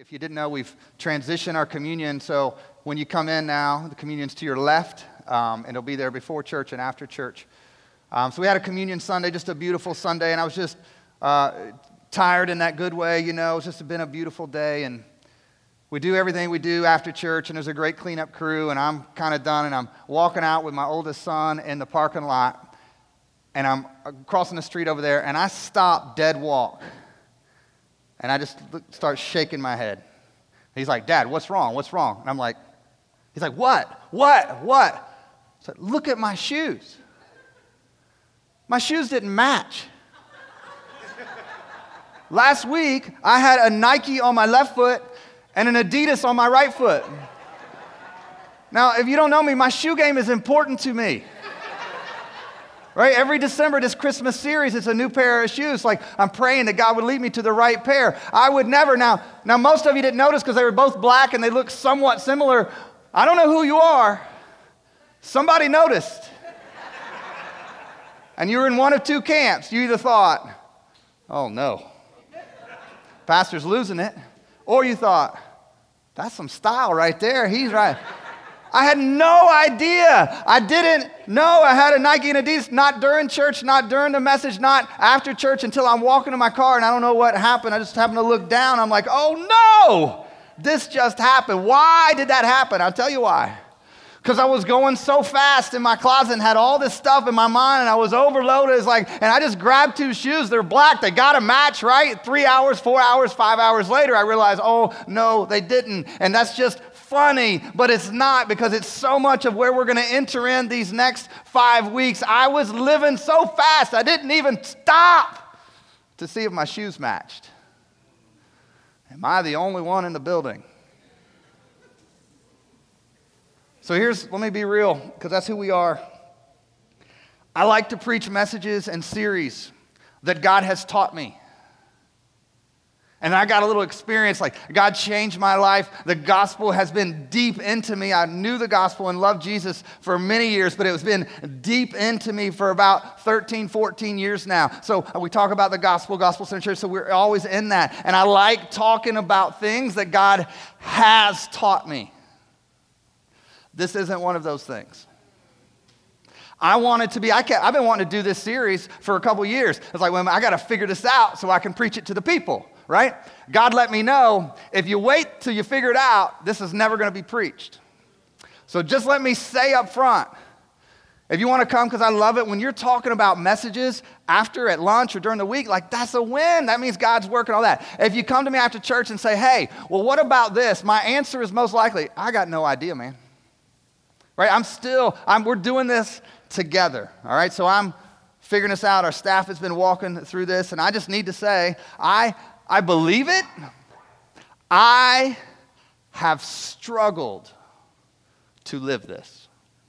If you didn't know, we've transitioned our communion. So when you come in now, the communion's to your left, and it'll be there before church and after church. So we had a communion Sunday, just a beautiful Sunday, and I was just tired in that good way, you know. It's just been a beautiful day, and we do everything we do after church, and there's a great cleanup crew, and I'm kind of done, and I'm walking out with my oldest son in the parking lot, and I'm crossing the street over there, and I stop dead walk. And I just start shaking my head. He's like, "Dad, what's wrong? What's wrong?" And I'm like, he's like, "What? I said, "Look at my shoes. My shoes didn't match. Last week, I had a Nike on my left foot and an Adidas on my right foot. Now, if you don't know me, my shoe game is important to me. Right? Every December, this Christmas series, it's a new pair of shoes. Like, I'm praying that God would lead me to the right pair. I would never. Now most of you didn't notice because they were both black and they look somewhat similar. I don't know who you are. Somebody noticed. And you were in one of two camps. You either thought, "Oh, no, pastor's losing it." Or you thought, "That's some style right there. He's right." I had no idea. I didn't know I had a Nike and Adidas, not during church, not during the message, not after church, until I'm walking to my car and I don't know what happened. I just happened to look down. I'm like, "Oh no, this just happened." Why did that happen? I'll tell you why. Because I was going so fast in my closet and had all this stuff in my mind and I was overloaded. And I just grabbed two shoes. They're black. They got to match, right? 3 hours, 4 hours, 5 hours later, I realized, oh no, they didn't. And that's just funny, but it's not, because it's so much of where we're going to enter in these next 5 weeks. I was living so fast, I didn't even stop to see if my shoes matched. Am I the only one in the building? So let me be real, because that's who we are. I like to preach messages and series that God has taught me. And I got a little experience, like God changed my life. The gospel has been deep into me. I knew the gospel and loved Jesus for many years, but it has been deep into me for about 13, 14 years now. So we talk about the gospel-centered church, so we're always in that. And I like talking about things that God has taught me. This isn't one of those things. I wanted to be, I've been wanting to do this series for a couple years. It's like, well, I got to figure this out so I can preach it to the people. Right? God let me know, if you wait till you figure it out, this is never going to be preached. So just let me say up front, if you want to come, because I love it, when you're talking about messages after at lunch or during the week, like that's a win. That means God's working all that. If you come to me after church and say, "Hey, well, what about this?" My answer is most likely, "I got no idea, man." Right? We're doing this together. All right? So I'm figuring this out. Our staff has been walking through this, and I just need to say, I believe it. I have struggled to live this.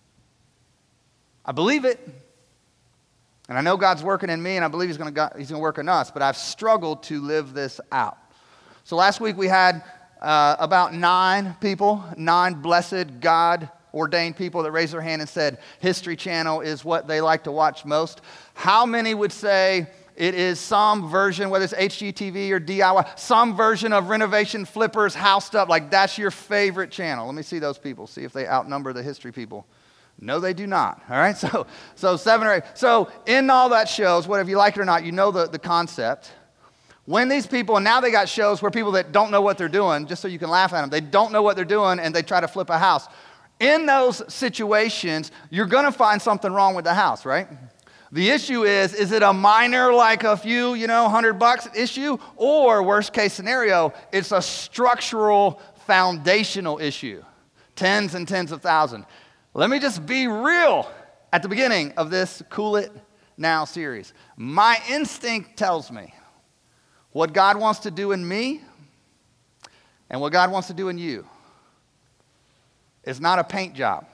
I believe it. And I know God's working in me, and I believe He's going to work in us, but I've struggled to live this out. So last week we had about 9 blessed, God-ordained people that raised their hand and said History Channel is what they like to watch most. How many would say it is some version, whether it's HGTV or DIY, some version of Renovation Flippers, Housed Up, like that's your favorite channel? Let me see those people, see if they outnumber the history people. No, they do not, all right? So 7 or 8. So in all that shows, whether you like it or not, you know the concept. When these people, and now they got shows where people that don't know what they're doing, just so you can laugh at them, they don't know what they're doing and they try to flip a house. In those situations, you're going to find something wrong with the house, right? The issue is it a minor, like a few, $100 issue? Or worst case scenario, it's a structural, foundational issue. Tens and tens of thousands. Let me just be real at the beginning of this Cool It Now series. My instinct tells me what God wants to do in me and what God wants to do in you is not a paint job.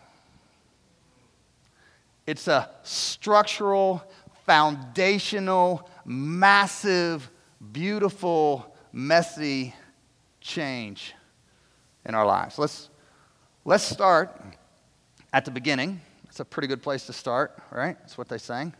It's a structural, foundational, massive, beautiful, messy change in our lives. Let's start at the beginning. That's a pretty good place to start, right? That's what they sang.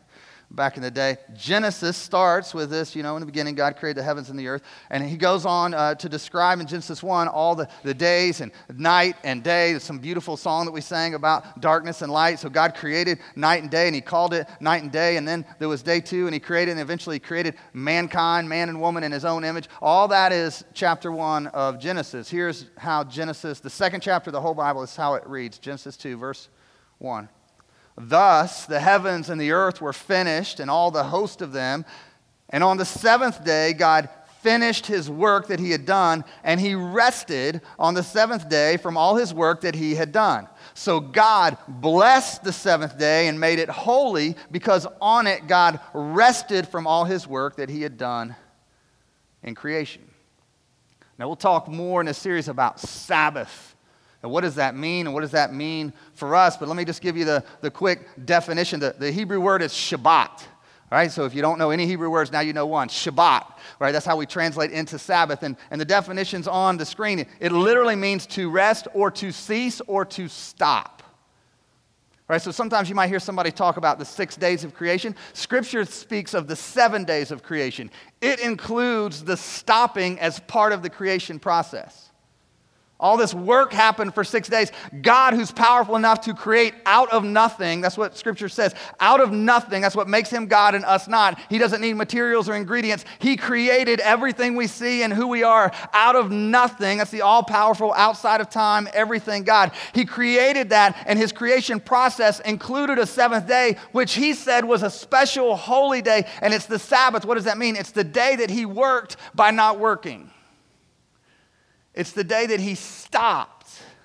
back in the day. Genesis starts with this, in the beginning God created the heavens and the earth. And he goes on to describe in Genesis 1 all the days and night and day. There's some beautiful song that we sang about darkness and light. So God created night and day, and he called it night and day. And then there was day 2, and he created, and eventually he created mankind, man and woman in his own image. All that is chapter 1 of Genesis. Here's how Genesis, the second chapter of the whole Bible, is how it reads. Genesis 2, verse 1. Thus the heavens and the earth were finished, and all the host of them. And on the seventh day, God finished his work that he had done, and he rested on the seventh day from all his work that he had done. So God blessed the seventh day and made it holy, because on it God rested from all his work that he had done in creation. Now we'll talk more in this series about Sabbath. And what does that mean, and what does that mean for us? But let me just give you the quick definition. The Hebrew word is Shabbat. All right, so if you don't know any Hebrew words, now you know one. Shabbat. Right, that's how we translate into Sabbath. And the definition's on the screen. It literally means to rest or to cease or to stop. Right, so sometimes you might hear somebody talk about the 6 days of creation. Scripture speaks of the 7 days of creation. It includes the stopping as part of the creation process. All this work happened for 6 days. God, who's powerful enough to create out of nothing, that's what Scripture says, out of nothing, that's what makes him God and us not. He doesn't need materials or ingredients. He created everything we see and who we are out of nothing. That's the all-powerful, outside of time, everything God. He created that, and his creation process included a seventh day, which he said was a special holy day, and it's the Sabbath. What does that mean? It's the day that he worked by not working. It's the day that he stopped.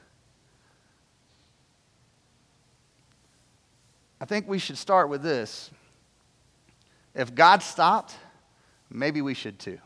I think we should start with this. If God stopped, maybe we should too.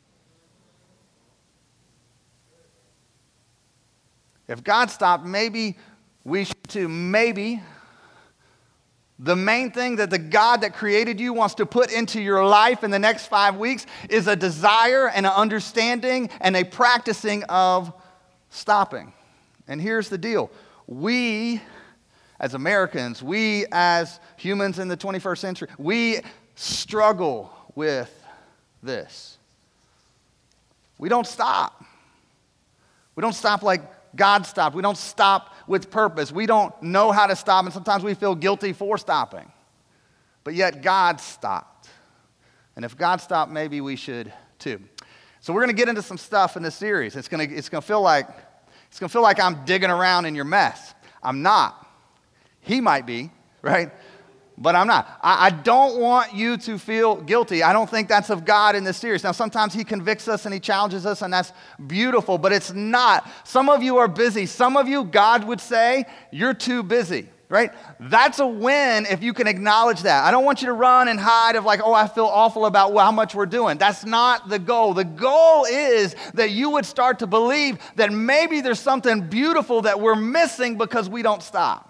If God stopped, maybe we should too. Maybe the main thing that the God that created you wants to put into your life in the next 5 weeks is a desire and an understanding and a practicing of stopping. And here's the deal. We, as Americans, we as humans in the 21st century, we struggle with this. We don't stop. We don't stop like God stopped. We don't stop with purpose. We don't know how to stop, and sometimes we feel guilty for stopping. But yet God stopped. And if God stopped, maybe we should too. So we're going to get into some stuff in this series. It's going to feel like I'm digging around in your mess. I'm not. He might be, right? But I'm not. I don't want you to feel guilty. I don't think that's of God in this series. Now, sometimes he convicts us and he challenges us, and that's beautiful, but it's not. Some of you are busy. Some of you, God would say, you're too busy, right? That's a win if you can acknowledge that. I don't want you to run and hide of like, oh, I feel awful about how much we're doing. That's not the goal. The goal is that you would start to believe that maybe there's something beautiful that we're missing because we don't stop.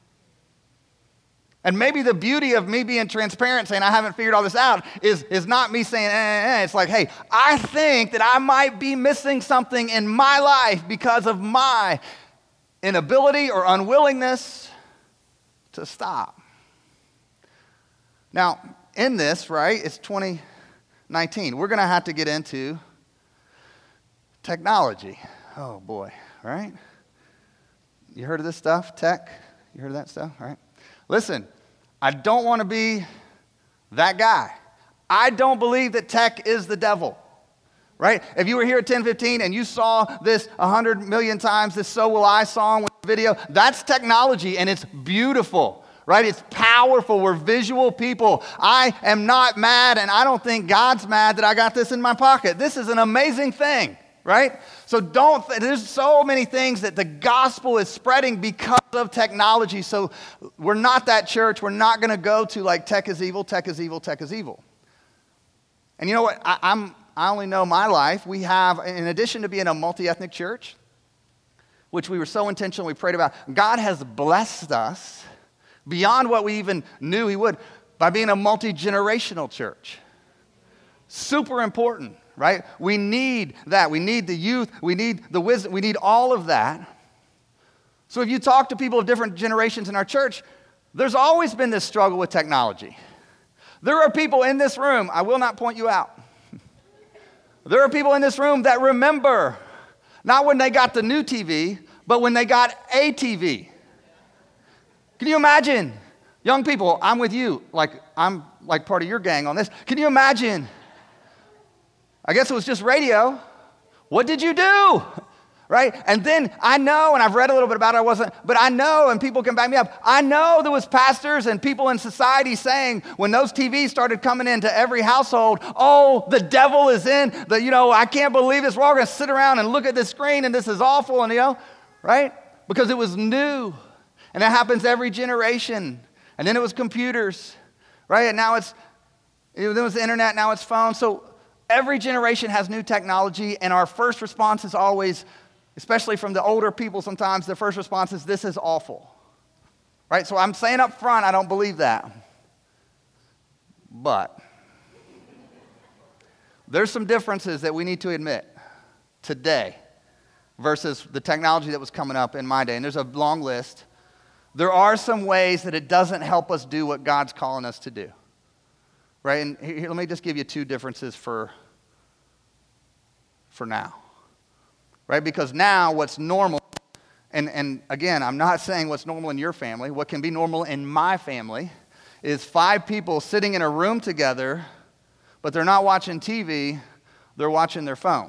And maybe the beauty of me being transparent, saying I haven't figured all this out, is not me saying, It's like, hey, I think that I might be missing something in my life because of my inability or unwillingness to stop. Now, in this, right, it's 2019. We're going to have to get into technology. Oh, boy, right? You heard of this stuff, tech? You heard of that stuff, all right? Listen, I don't want to be that guy. I don't believe that tech is the devil, right? If you were here at 10:15 and you saw this 100 million times, this So Will I song with video, that's technology, and it's beautiful, right? It's powerful. We're visual people. I am not mad, and I don't think God's mad that I got this in my pocket. This is an amazing thing, right? So there's so many things that the gospel is spreading because of technology. So we're not that church. We're not going to go to like tech is evil, tech is evil, tech is evil. And you know what? I only know my life. We have, in addition to being a multi-ethnic church, which we were so intentional, we prayed about, God has blessed us beyond what we even knew he would by being a multi-generational church. Super important. Right? We need that. We need the youth. We need the wisdom. We need all of that. So if you talk to people of different generations in our church, there's always been this struggle with technology. There are people in this room, I will not point you out. There are people in this room that remember, not when they got the new TV, but when they got a TV. Can you imagine? Young people, I'm with you. I'm like part of your gang on this. Can you imagine? I guess it was just radio. What did you do? Right? And then I know, and I've read a little bit about it, but I know, and people can back me up, I know there was pastors and people in society saying when those TVs started coming into every household, oh, the devil is in, I can't believe this. We're all going to sit around and look at this screen and this is awful, and right? Because it was new. And that happens every generation. And then it was computers, right? And now then it was the internet, now it's phones. So every generation has new technology, and our first response is always, especially from the older people sometimes, the first response is, this is awful, right? So I'm saying up front, I don't believe that. But there's some differences that we need to admit today versus the technology that was coming up in my day. And there's a long list. There are some ways that it doesn't help us do what God's calling us to do, right? And here, let me just give you two differences for now. Right? Because now what's normal, and again, I'm not saying what's normal in your family. What can be normal in my family is 5 people sitting in a room together, but they're not watching TV, they're watching their phone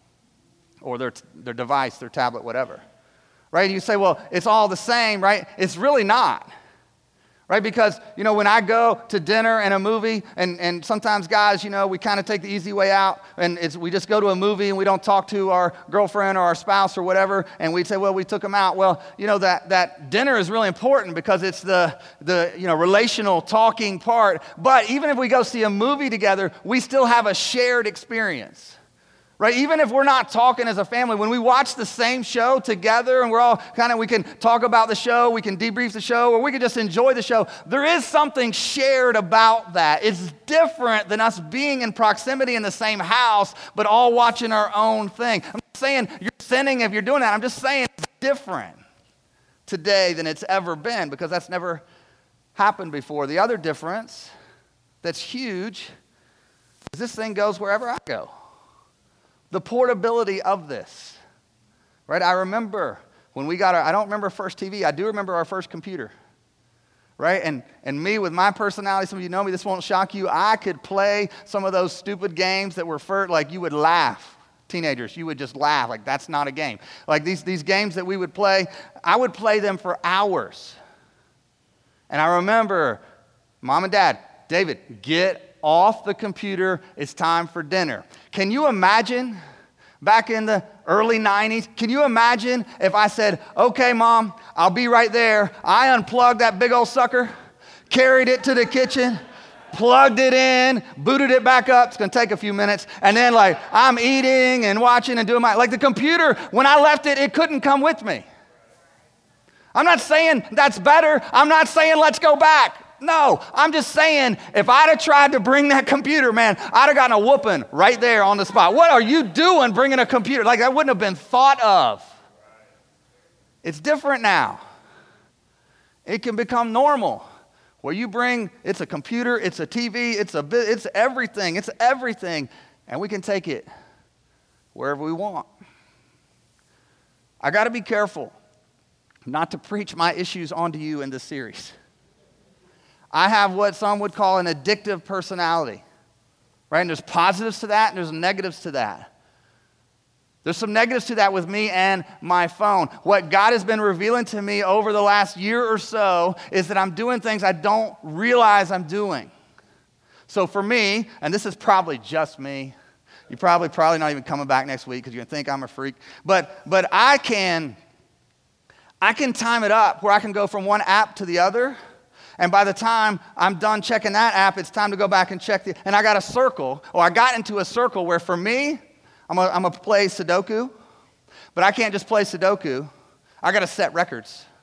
or their device, their tablet, whatever. Right? You say, well, it's all the same, right? It's really not. Right? Because, when I go to dinner and a movie, and sometimes guys, we kind of take the easy way out, and we just go to a movie and we don't talk to our girlfriend or our spouse or whatever, and we'd say, well, we took them out. Well, that dinner is really important because it's the relational talking part. But even if we go see a movie together, we still have a shared experience. Right? Even if we're not talking as a family, when we watch the same show together and we're all we can talk about the show, we can debrief the show, or we can just enjoy the show, there is something shared about that. It's different than us being in proximity in the same house, but all watching our own thing. I'm not saying you're sinning if you're doing that. I'm just saying it's different today than it's ever been because that's never happened before. The other difference that's huge is this thing goes wherever I go. The portability of this, right? I remember when we got I don't remember first TV. I do remember our first computer, right? And me with my personality, some of you know me, this won't shock you. I could play some of those stupid games that were you would laugh. Teenagers, you would just laugh. Like, that's not a game. Like these games that we would play, I would play them for hours. And I remember, Mom and Dad, David, get off the computer, it's time for dinner. Can you imagine back in the early 90s, can you imagine if I said, okay, Mom, I'll be right there. I unplugged that big old sucker, carried it to the kitchen, plugged it in, booted it back up. It's going to take a few minutes. And then I'm eating and watching and doing the computer, when I left it, it couldn't come with me. I'm not saying that's better. I'm not saying let's go back. No, I'm just saying, if I'd have tried to bring that computer, man, I'd have gotten a whooping right there on the spot. What are you doing bringing a computer? That wouldn't have been thought of. It's different now. It can become normal where you bring, it's a computer, it's a TV, it's everything, and we can take it wherever we want. I got to be careful not to preach my issues onto you in this series. I have what some would call an addictive personality, right? And there's positives to that, and there's negatives to that. There's some negatives to that with me and my phone. What God has been revealing to me over the last year or so is that I'm doing things I don't realize I'm doing. So for me, and this is probably just me, you're probably not even coming back next week because you're going to think I'm a freak, but I can time it up where I can go from one app to the other. And by the time I'm done checking that app, it's time to go back and check and I got into a circle where for me, I'm gonna play Sudoku, but I can't just play Sudoku. I got to set records.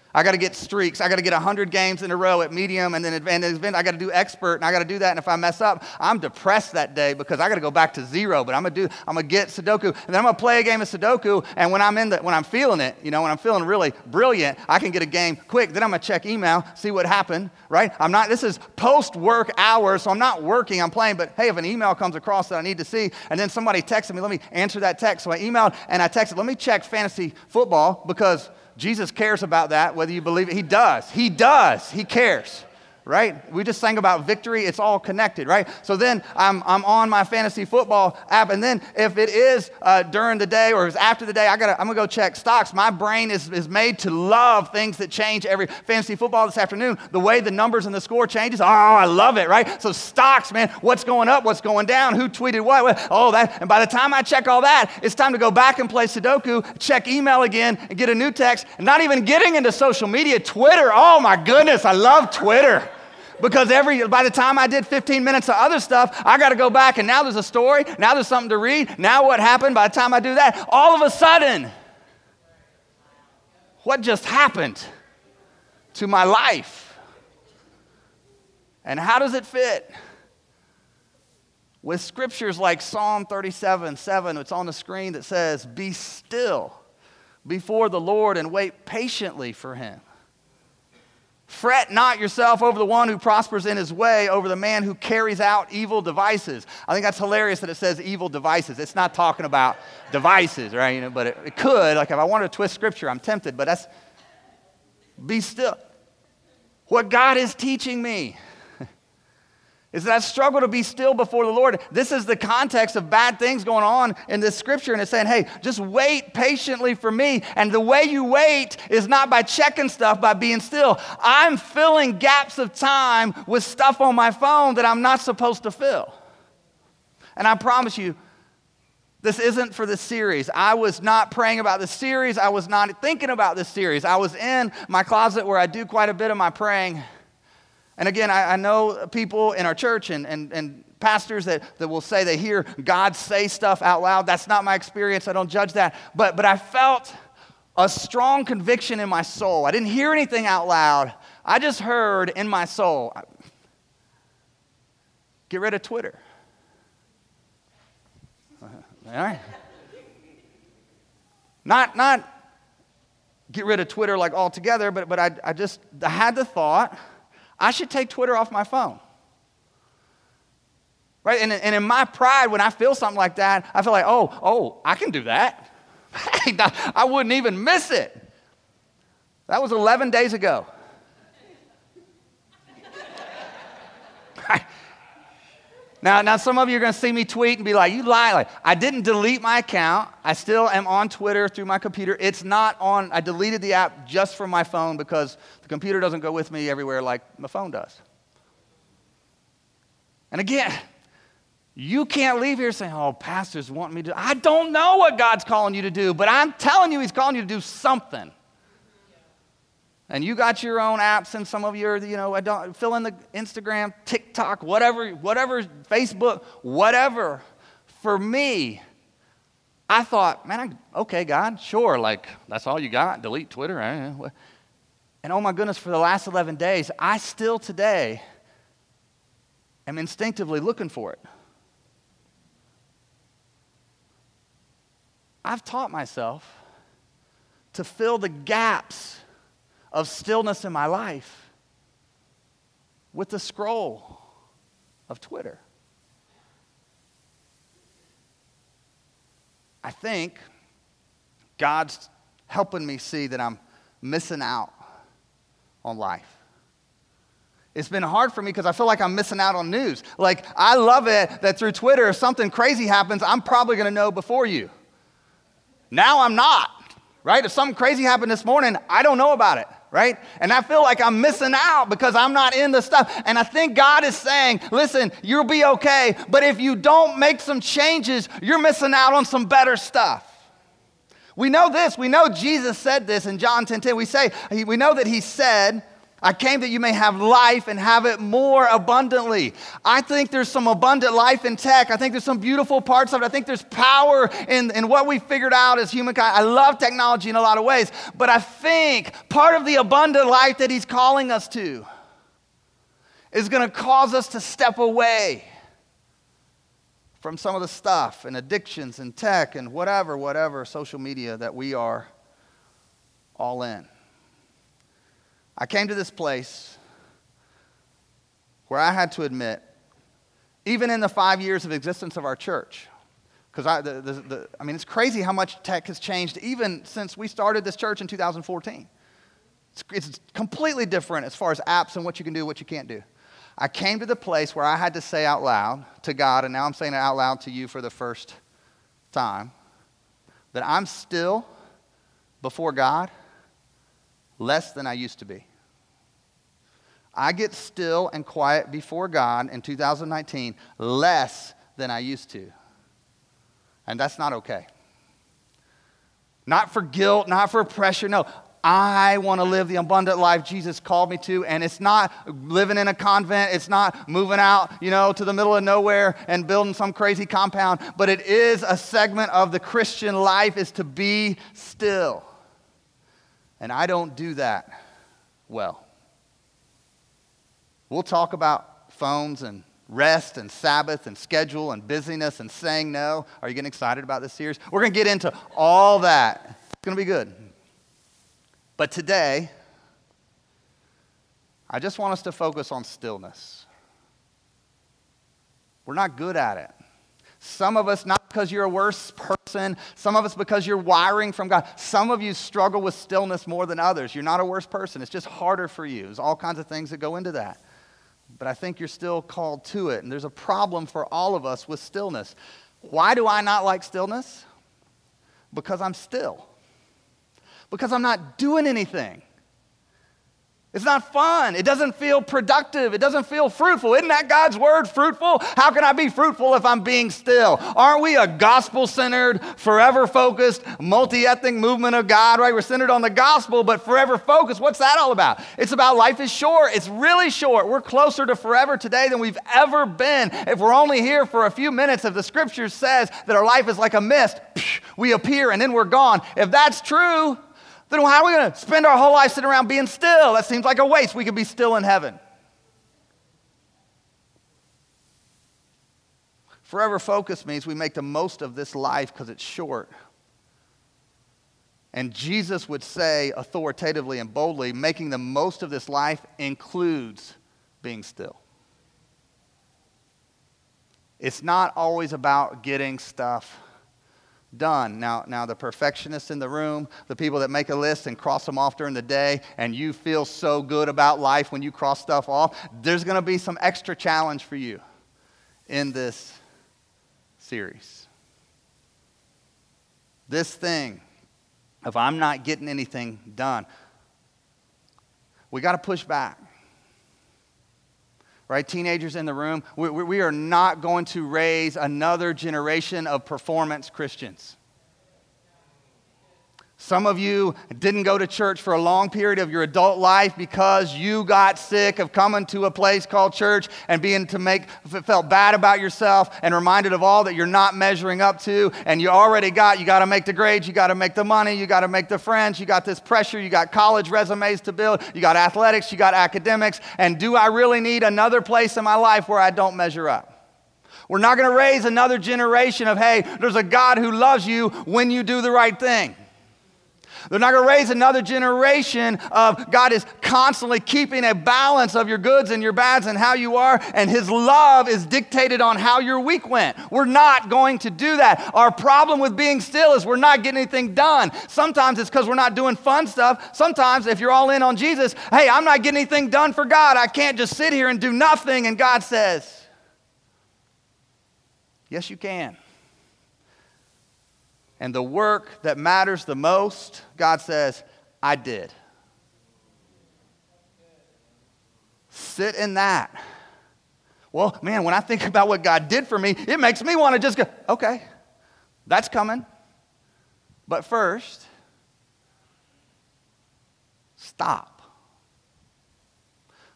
I got to get streaks. I got to get 100 games in a row at medium, and then advanced. I got to do expert, and I got to do that. And if I mess up, I'm depressed that day because I got to go back to zero. But I'm gonna get Sudoku, and then I'm gonna play a game of Sudoku. And when I'm feeling it, when I'm feeling really brilliant, I can get a game quick. Then I'm gonna check email, see what happened. Right? This is post-work hours, so I'm not working. I'm playing. But hey, if an email comes across that I need to see, and then somebody texted me, let me answer that text. So I emailed and I texted, let me check fantasy football because Jesus cares about that, whether you believe it. He does. He does. He cares, right? We just sang about victory. It's all connected, right? So then I'm on my fantasy football app, and then if it is during the day or it's after the day, I'm gonna go check stocks. My brain is made to love things that change every fantasy football this afternoon. The way the numbers and the score changes, I love it, right? So stocks, man, what's going up, what's going down, who tweeted what, and by the time I check all that, it's time to go back and play Sudoku, check email again, and get a new text, and not even getting into social media, Twitter. Oh my goodness, I love Twitter. Because by the time I did 15 minutes of other stuff, I got to go back, and now there's a story, now there's something to read, now what happened by the time I do that? All of a sudden, what just happened to my life? And how does it fit with scriptures like Psalm 37:7, it's on the screen, that says, "Be still before the Lord and wait patiently for him. Fret not yourself over the one who prospers in his way, over the man who carries out evil devices." I think that's hilarious that it says evil devices. It's not talking about devices, right? But it could. Like if I wanted to twist scripture, I'm tempted. But be still. What God is teaching me is that I struggle to be still before the Lord. This is the context of bad things going on in this scripture, and it's saying, hey, just wait patiently for me. And the way you wait is not by checking stuff, by being still. I'm filling gaps of time with stuff on my phone that I'm not supposed to fill. And I promise you, this isn't for this series. I was not praying about this series. I was not thinking about this series. I was in my closet where I do quite a bit of my praying. And again, I know people in our church and pastors that will say they hear God say stuff out loud. That's not my experience. I don't judge that. But I felt a strong conviction in my soul. I didn't hear anything out loud. I just heard in my soul, get rid of Twitter. All right? Not get rid of Twitter like altogether, but I had the thought, I should take Twitter off my phone. Right? And in my pride, when I feel something like that, I feel like, oh, I can do that. I wouldn't even miss it. That was 11 days ago. Now, some of you are going to see me tweet and be like, you lie. Like, I didn't delete my account. I still am on Twitter through my computer. It's not on. I deleted the app just from my phone because the computer doesn't go with me everywhere like my phone does. And again, you can't leave here saying, oh, pastors want me to. I don't know what God's calling you to do, but I'm telling you he's calling you to do something. And you got your own apps, and some of you are, I don't fill in the Instagram, TikTok, whatever, Facebook, whatever. For me, I thought, man, okay, God, sure, like that's all you got. Delete Twitter, and oh my goodness, for the last 11 days, I still today am instinctively looking for it. I've taught myself to fill the gaps of stillness in my life with the scroll of Twitter. I think God's helping me see that I'm missing out on life. It's been hard for me because I feel like I'm missing out on news. Like, I love it that through Twitter, if something crazy happens, I'm probably going to know before you. Now I'm not, right? If something crazy happened this morning, I don't know about it. Right? And I feel like I'm missing out because I'm not in the stuff. And I think God is saying, listen, you'll be okay, but if you don't make some changes, you're missing out on some better stuff. We know this. We know Jesus said this in John 10:10. We know that he said, I came that you may have life and have it more abundantly. I think there's some abundant life in tech. I think there's some beautiful parts of it. I think there's power in what we figured out as humankind. I love technology in a lot of ways, but I think part of the abundant life that he's calling us to is going to cause us to step away from some of the stuff and addictions and tech and whatever social media that we are all in. I came to this place where I had to admit, even in the 5 years of existence of our church, because it's crazy how much tech has changed even since we started this church in 2014. It's completely different as far as apps and what you can do, what you can't do. I came to the place where I had to say out loud to God, and now I'm saying it out loud to you for the first time, that I'm still, before God, less than I used to be. I get still and quiet before God in 2019 less than I used to. And that's not okay. Not for guilt, not for pressure, no. I want to live the abundant life Jesus called me to, and it's not living in a convent. It's not moving out, to the middle of nowhere and building some crazy compound, but it is a segment of the Christian life is to be still. And I don't do that well. We'll talk about phones and rest and Sabbath and schedule and busyness and saying no. Are you getting excited about this series? We're going to get into all that. It's going to be good. But today, I just want us to focus on stillness. We're not good at it. Some of us, not because you're a worse person. Some of us because you're wiring from God. Some of you struggle with stillness more than others. You're not a worse person. It's just harder for you. There's all kinds of things that go into that. But I think you're still called to it. And there's a problem for all of us with stillness. Why do I not like stillness? Because I'm still. Because I'm not doing anything. It's not fun. It doesn't feel productive. It doesn't feel fruitful. Isn't that God's word, fruitful? How can I be fruitful if I'm being still? Aren't we a gospel-centered, forever-focused, multi-ethnic movement of God, right? We're centered on the gospel, but forever-focused. What's that all about? It's about life is short. It's really short. We're closer to forever today than we've ever been. If we're only here for a few minutes, if the scripture says that our life is like a mist, we appear and then we're gone. If that's true, then how are we going to spend our whole life sitting around being still? That seems like a waste. We could be still in heaven. Forever focus means we make the most of this life because it's short. And Jesus would say authoritatively and boldly, making the most of this life includes being still. It's not always about getting stuff done. Now the perfectionists in the room, the people that make a list and cross them off during the day, and you feel so good about life when you cross stuff off, there's going to be some extra challenge for you in this series. This thing, if I'm not getting anything done, we got to push back. Right, teenagers in the room, we are not going to raise another generation of performance Christians. Some of you didn't go to church for a long period of your adult life because you got sick of coming to a place called church and felt bad about yourself and reminded of all that you're not measuring up to, and you got to make the grades, you got to make the money, you got to make the friends, you got this pressure, you got college resumes to build, you got athletics, you got academics, and do I really need another place in my life where I don't measure up? We're not going to raise another generation of, hey, there's a God who loves you when you do the right thing. They're not going to raise another generation of God is constantly keeping a balance of your goods and your bads and how you are, and his love is dictated on how your week went. We're not going to do that. Our problem with being still is we're not getting anything done. Sometimes it's because we're not doing fun stuff. Sometimes if you're all in on Jesus, hey, I'm not getting anything done for God. I can't just sit here and do nothing. And God says, yes, you can. And the work that matters the most, God says, I did. Sit in that. Well, man, when I think about what God did for me, it makes me want to just go, okay, that's coming. But first, stop.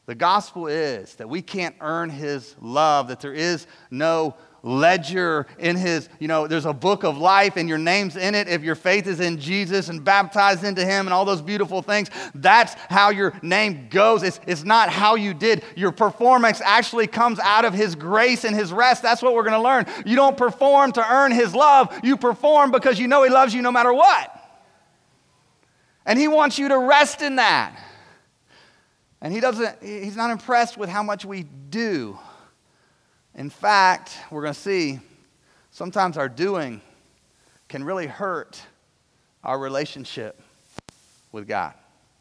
The gospel is that we can't earn his love, that there is no ledger in his, there's a book of life and your name's in it if your faith is in Jesus and baptized into him and all those beautiful things. That's how your name goes. It's not how you did. Your performance actually comes out of his grace and his rest. That's what we're going to learn. You don't perform to earn his love. You perform because you know he loves you no matter what. And he wants you to rest in that. And he's not impressed with how much we do. In fact, we're going to see sometimes our doing can really hurt our relationship with God.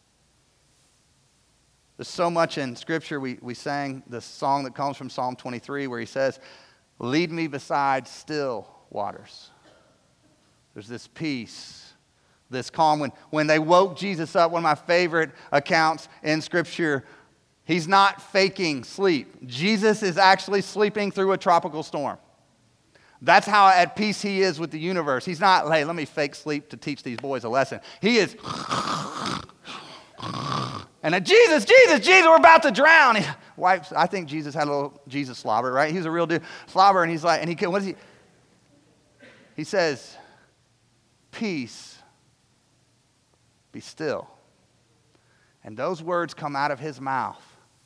There's so much in Scripture. We sang the song that comes from Psalm 23 where he says, lead me beside still waters. There's this peace, this calm. When they woke Jesus up, one of my favorite accounts in Scripture, he's not faking sleep. Jesus is actually sleeping through a tropical storm. That's how at peace he is with the universe. He's not, hey, let me fake sleep to teach these boys a lesson. He is, and Jesus, we're about to drown. He wipes. I think Jesus had a little Jesus slobber, right? He's a real dude. Slobber, and he's like, what is he? He says, peace, be still. And those words come out of his mouth.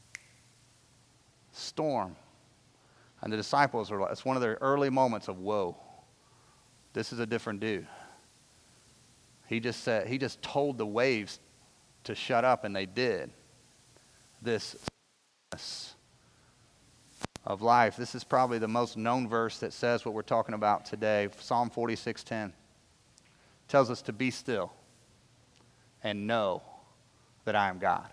Storm. And the disciples are, it's one of their early moments of, whoa, this is a different dude. He just told the waves to shut up, and they did. This of life. This is probably the most known verse that says what we're talking about today. Psalm 46:10 tells us to be still and know that I am God.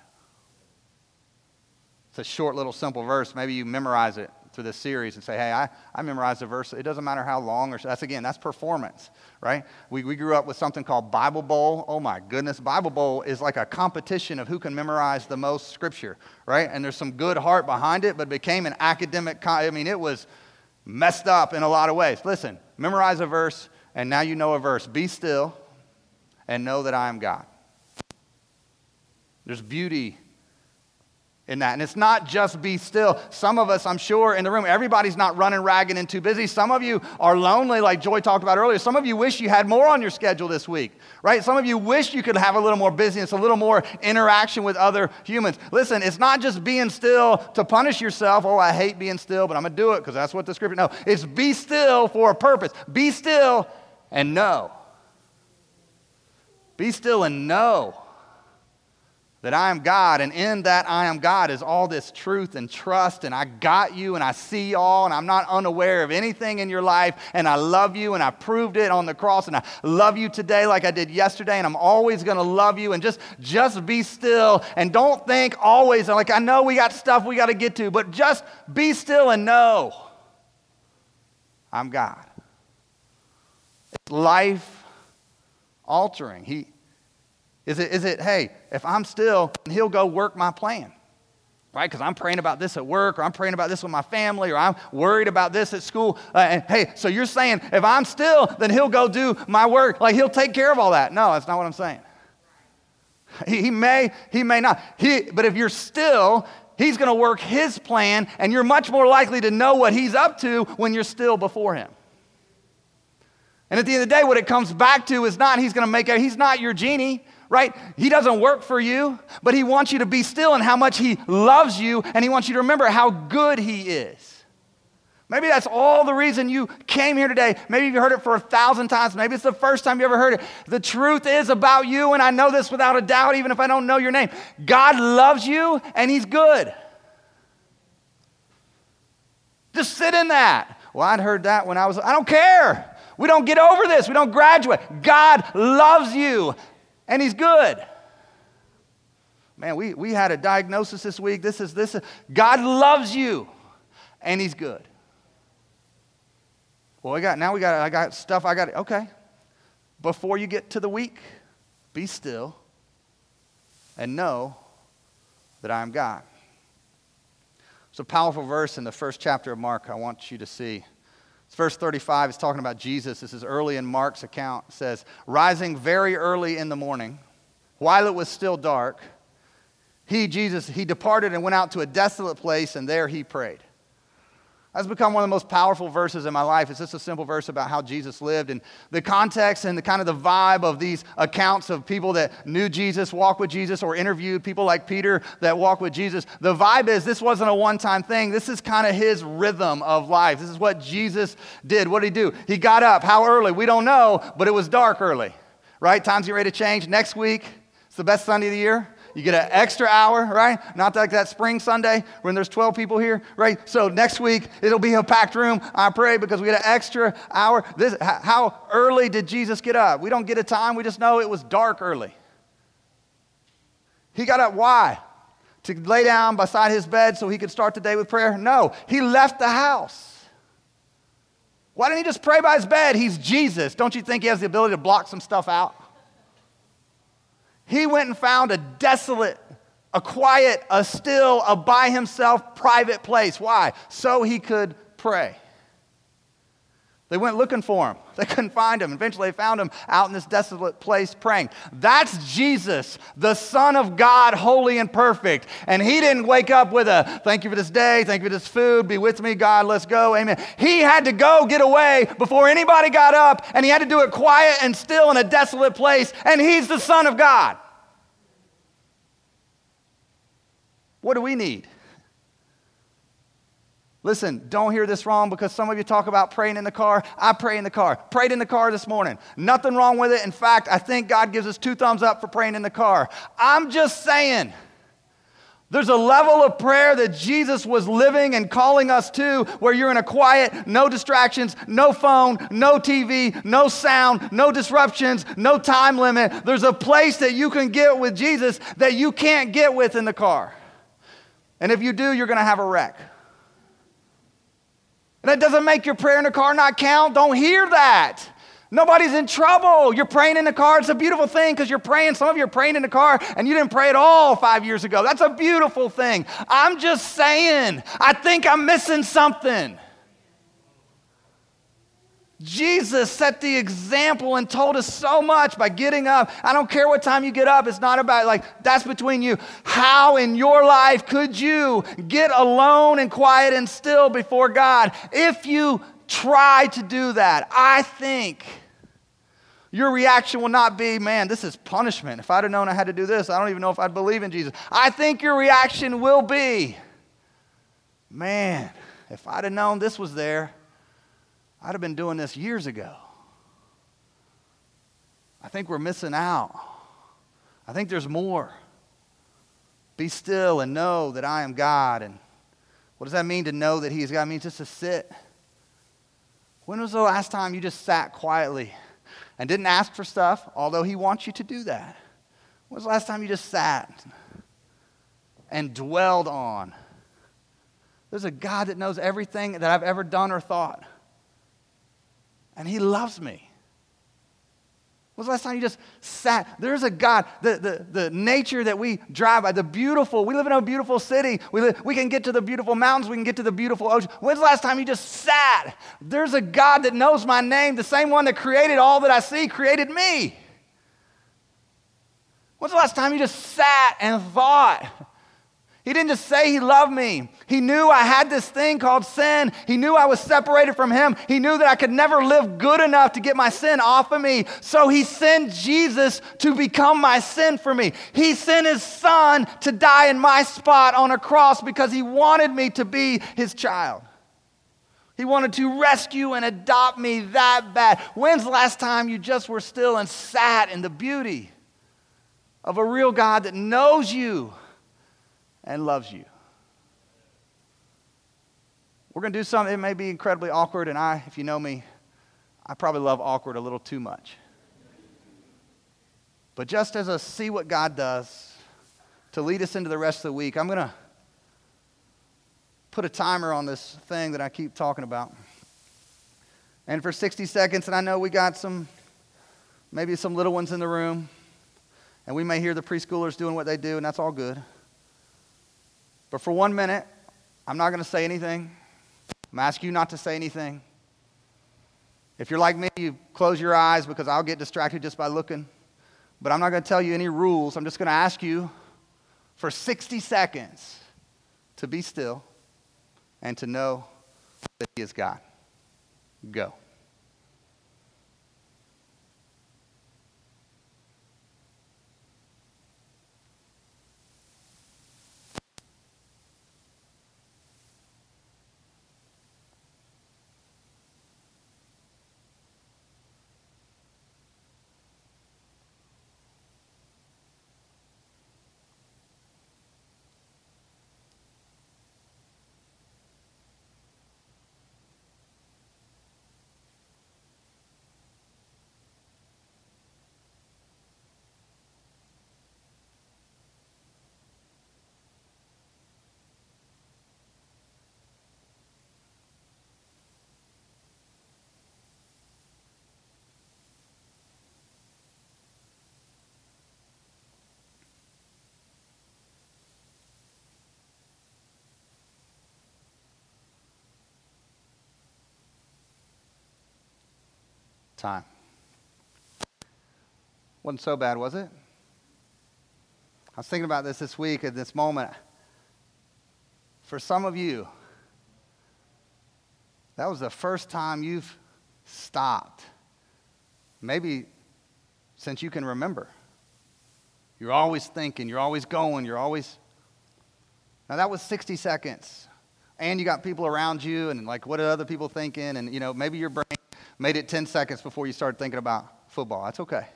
It's a short little simple verse. Maybe you memorize it through this series and say, hey, I memorized the verse. It doesn't matter how long, or that's performance, right? We grew up with something called Bible Bowl. Oh my goodness, Bible Bowl is like a competition of who can memorize the most scripture, right? And there's some good heart behind it, but it became an academic, it was messed up in a lot of ways. Listen, memorize a verse, and now you know a verse. Be still and know that I am God. There's beauty in that. And it's not just be still. Some of us, I'm sure, in the room, everybody's not running ragged and too busy. Some of you are lonely, like Joy talked about earlier. Some of you wish you had more on your schedule this week, right? Some of you wish you could have a little more business, a little more interaction with other humans. Listen, it's not just being still to punish yourself. Oh, I hate being still, but I'm going to do it because that's what the scripture, no. It's be still for a purpose. Be still and know. Be still and know that I am God, and in that I am God is all this truth and trust, and I got you, and I see all, and I'm not unaware of anything in your life, and I love you, and I proved it on the cross, and I love you today like I did yesterday, and I'm always going to love you, and just be still, and don't think always, like I know we got stuff we got to get to, but just be still and know I'm God. It's life altering. Is it, hey, if I'm still, he'll go work my plan, right? Because I'm praying about this at work, or I'm praying about this with my family, or I'm worried about this at school. And hey, so you're saying if I'm still, then he'll go do my work. Like he'll take care of all that. No, that's not what I'm saying. He may not. But if you're still, he's going to work his plan, and you're much more likely to know what he's up to when you're still before him. And at the end of the day, what it comes back to is not he's not your genie. Right? He doesn't work for you, but he wants you to be still in how much he loves you, and he wants you to remember how good he is. Maybe that's all the reason you came here today. Maybe you've heard it for 1,000 times. Maybe it's the first time you ever heard it. The truth is about you, and I know this without a doubt, even if I don't know your name. God loves you, and he's good. Just sit in that. Well, I'd heard that when I don't care. We don't get over this. We don't graduate. God loves you. And he's good. Man, we had a diagnosis this week. This is God loves you, and he's good. Well, I got stuff. Okay. Before you get to the week, be still and know that I am God. It's a powerful verse in the first chapter of Mark I want you to see. It's verse 35. It's talking about Jesus. This is early in Mark's account. It says, rising very early in the morning, while it was still dark, Jesus, he departed and went out to a desolate place, and there he prayed. That's become one of the most powerful verses in my life. It's just a simple verse about how Jesus lived. And the context and the kind of the vibe of these accounts of people that knew Jesus, walked with Jesus, or interviewed people like Peter that walked with Jesus, the vibe is this wasn't a one-time thing. This is kind of his rhythm of life. This is what Jesus did. What did he do? He got up. How early? We don't know, but it was dark early, right? Times get ready to change. Next week, it's the best Sunday of the year. You get an extra hour, right? Not like that spring Sunday when there's 12 people here, right? So next week, it'll be a packed room, I pray, because we get an extra hour. How early did Jesus get up? We don't get a time. We just know it was dark early. He got up, why? To lay down beside his bed so he could start the day with prayer? No, he left the house. Why didn't he just pray by his bed? He's Jesus. Don't you think he has the ability to block some stuff out? He went and found a desolate, a quiet, a still, a by himself private place. Why? So he could pray. They went looking for him. They couldn't find him. Eventually they found him out in this desolate place praying. That's Jesus, the Son of God, holy and perfect. And he didn't wake up with a, thank you for this day, thank you for this food, be with me, God, let's go, amen. He had to go get away before anybody got up, and he had to do it quiet and still in a desolate place, and he's the Son of God. What do we need? Listen, don't hear this wrong, because some of you talk about praying in the car. I pray in the car. Prayed in the car this morning. Nothing wrong with it. In fact, I think God gives us 2 thumbs up for praying in the car. I'm just saying, there's a level of prayer that Jesus was living and calling us to, where you're in a quiet, no distractions, no phone, no TV, no sound, no disruptions, no time limit. There's a place that you can get with Jesus that you can't get with in the car. And if you do, you're going to have a wreck. And that doesn't make your prayer in the car not count. Don't hear that. Nobody's in trouble. You're praying in the car. It's a beautiful thing, because you're praying. Some of you are praying in the car and you didn't pray at all 5 years ago. That's a beautiful thing. I'm just saying, I think I'm missing something. Jesus set the example and told us so much by getting up. I don't care what time you get up. It's not about, that's between you. How in your life could you get alone and quiet and still before God? If you try to do that, I think your reaction will not be, man, this is punishment. If I'd have known I had to do this, I don't even know if I'd believe in Jesus. I think your reaction will be, man, if I'd have known this was there, I'd have been doing this years ago. I think we're missing out. I think there's more. Be still and know that I am God. And what does that mean to know that He is God? It means just to sit. When was the last time you just sat quietly and didn't ask for stuff, although He wants you to do that? When was the last time you just sat and dwelled on? There's a God that knows everything that I've ever done or thought. And He loves me. When was the last time you just sat? There's a God, the nature that we drive by, the beautiful, we live in a beautiful city. We can get to the beautiful mountains. We can get to the beautiful ocean. When's the last time you just sat? There's a God that knows my name. The same one that created all that I see created me. When's the last time you just sat and thought? He didn't just say He loved me. He knew I had this thing called sin. He knew I was separated from Him. He knew that I could never live good enough to get my sin off of me. So He sent Jesus to become my sin for me. He sent His Son to die in my spot on a cross because He wanted me to be His child. He wanted to rescue and adopt me that bad. When's the last time you just were still and sat in the beauty of a real God that knows you and loves you? We're going to do something. It may be incredibly awkward, and if you know me, I probably love awkward a little too much. But just as a see what God does to lead us into the rest of the week, I'm going to put a timer on this thing that I keep talking about. And for 60 seconds, and I know we got maybe some little ones in the room, and we may hear the preschoolers doing what they do, and that's all good. But for 1 minute, I'm not going to say anything. I'm going to ask you not to say anything. If you're like me, you close your eyes because I'll get distracted just by looking. But I'm not going to tell you any rules. I'm just going to ask you for 60 seconds to be still and to know that He is God. Go. Time. Wasn't so bad, was it? I was thinking about this week at this moment. For some of you, that was the first time you've stopped. Maybe since you can remember. You're always thinking, you're always going, you're always... Now that was 60 seconds. And you got people around you and like, what are other people thinking? And, maybe your brain made it 10 seconds before you started thinking about football. That's okay.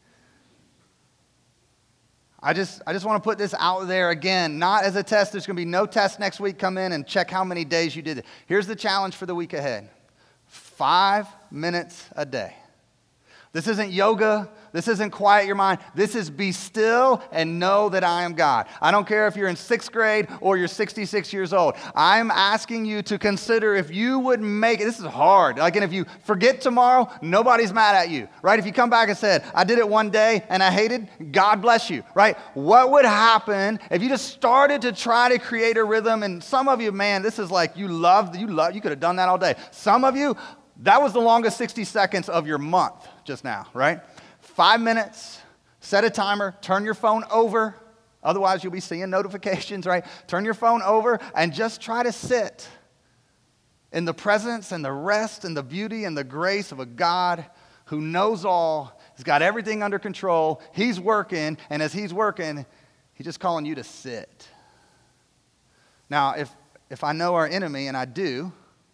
I just want to put this out there again, not as a test. There's going to be no test next week. Come in and check how many days you did it. Here's the challenge for the week ahead. 5 minutes a day. This isn't yoga. This isn't quiet your mind. This is be still and know that I am God. I don't care if you're in 6th grade or you're 66 years old. I'm asking you to consider if you would make it. This is hard. And if you forget tomorrow, nobody's mad at you, right? If you come back and said, I did it one day and I hated, God bless you, right? What would happen if you just started to try to create a rhythm? And some of you, man, this is like you could have done that all day. Some of you, that was the longest 60 seconds of your month just now, right? 5 minutes, set a timer, turn your phone over. Otherwise, you'll be seeing notifications, right? Turn your phone over and just try to sit in the presence and the rest and the beauty and the grace of a God who knows all, has got everything under control. He's working, and as He's working, He's just calling you to sit. Now, if I know our enemy, and I do,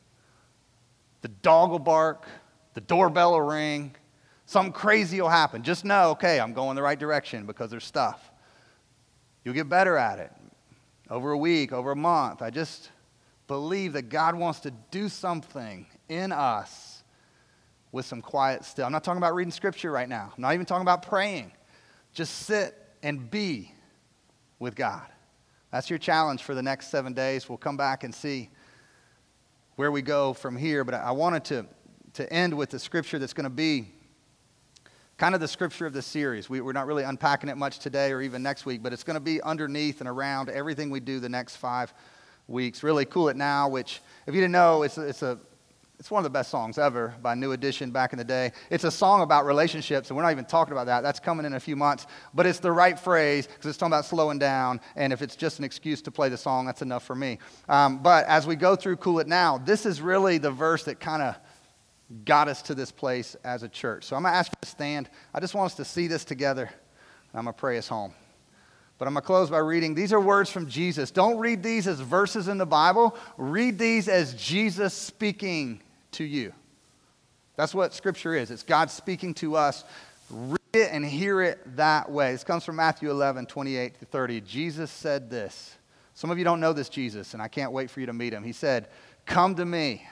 the dog will bark, the doorbell will ring, something crazy will happen. Just know, okay, I'm going the right direction because there's stuff. You'll get better at it over a week, over a month. I just believe that God wants to do something in us with some quiet still. I'm not talking about reading scripture right now. I'm not even talking about praying. Just sit and be with God. That's your challenge for the next 7 days. We'll come back and see where we go from here. But I wanted to end with the scripture that's going to be kind of the scripture of the series. We're not really unpacking it much today or even next week, but it's going to be underneath and around everything we do the next 5 weeks. Really Cool It Now, which, if you didn't know, it's one of the best songs ever by New Edition back in the day. It's a song about relationships, and we're not even talking about that. That's coming in a few months. But it's the right phrase because it's talking about slowing down, and if it's just an excuse to play the song, that's enough for me. But as we go through Cool It Now, this is really the verse that kind of got us to this place as a church. So I'm going to ask you to stand. I just want us to see this together, and I'm going to pray us home. But I'm going to close by reading. These are words from Jesus. Don't read these as verses in the Bible. Read these as Jesus speaking to you. That's what Scripture is. It's God speaking to us. Read it and hear it that way. This comes from Matthew 11, 28 to 30. Jesus said this. Some of you don't know this Jesus, and I can't wait for you to meet Him. He said, "Come to me,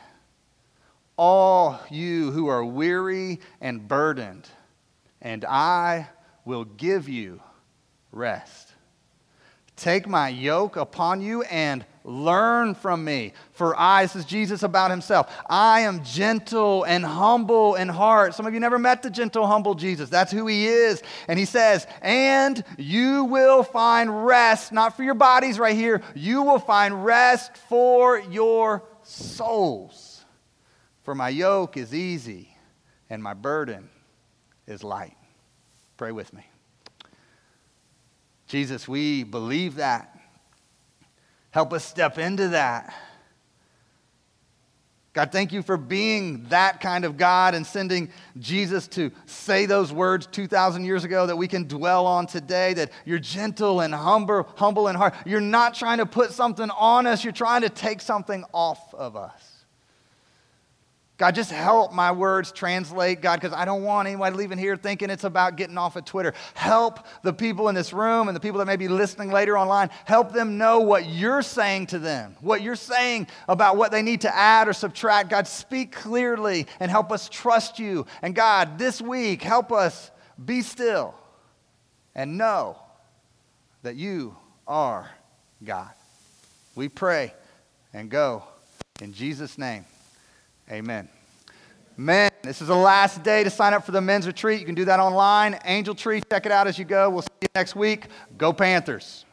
all you who are weary and burdened, and I will give you rest. Take my yoke upon you and learn from me. For this is Jesus about Himself, I am gentle and humble in heart." Some of you never met the gentle, humble Jesus. That's who He is. And He says, "And you will find rest," not for your bodies right here. "You will find rest for your souls. For my yoke is easy and my burden is light." Pray with me. Jesus, we believe that. Help us step into that. God, thank you for being that kind of God and sending Jesus to say those words 2,000 years ago that we can dwell on today, that you're gentle and humble in heart. You're not trying to put something on us. You're trying to take something off of us. God, just help my words translate, God, because I don't want anybody leaving here thinking it's about getting off of Twitter. Help the people in this room and the people that may be listening later online. Help them know what you're saying to them, what you're saying about what they need to add or subtract. God, speak clearly and help us trust you. And God, this week, help us be still and know that you are God. We pray and go in Jesus' name. Amen. Men, this is the last day to sign up for the men's retreat. You can do that online. Angel Tree, check it out as you go. We'll see you next week. Go Panthers.